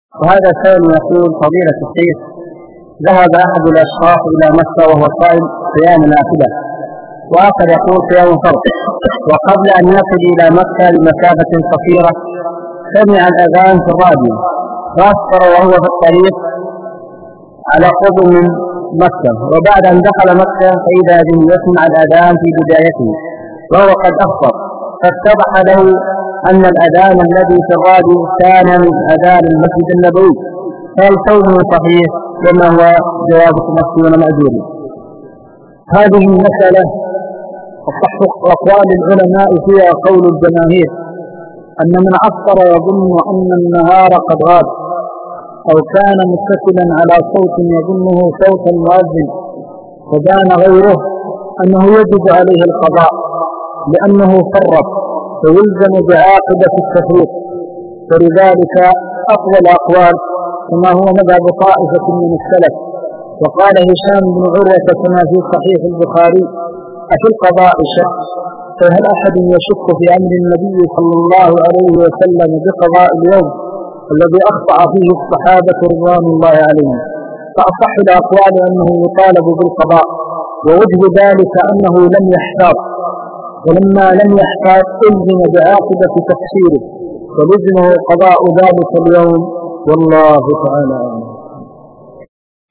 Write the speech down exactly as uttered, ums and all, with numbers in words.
وهذا سائل يقول: فضيلة الشيخ، ذهب أحد الأشخاص إلى مكة وهو صائم صيام نافلة، وآخر يقول صيام فرض، وقبل أن يصل إلى مكة لمسافة قصيرة سمع الأذان في الراديو فأفطر وهو في الطريق على قرب من مكة، وبعد أن دخل مكة فإذا به يسمع الأذان في بدايته وهو قد أفطر، فاتضح له أن الأذان الذي في الراديو كان من أذان المسجد النبوي، هل صومه صحيح؟ وما هو جوابكم مسؤول مأجور؟ هذه المسألة وتحقق أقوال العلماء فيها قول الجماهير أن من أفطر يظن أن النهار قد غاب، أو كان متصلا على صوت يظنه صوت المؤذن وبان غيره أنه يجب عليه القضاء لأنه فرط فيلزم بعاقبة التفريط، فلذلك أقوى الأقوال كما هو مذهب طائفة من السلف. وقال هشام بن عروة كما في صحيح البخاري: أفي القضاء شك؟ فهل أحد يشك في أمر النبي صلى الله عليه وسلم بقضاء اليوم الذي أخطأ فيه الصحابة رضوان الله عليهم؟ فأصح الأقوال أنه يطالب بالقضاء، ووجه ذلك أنه لم يحتاط، ولما لم يحتاط ألزم بعاقبة تقصيره، فلزمه قضاء ذلك اليوم، والله تعالى أعلم.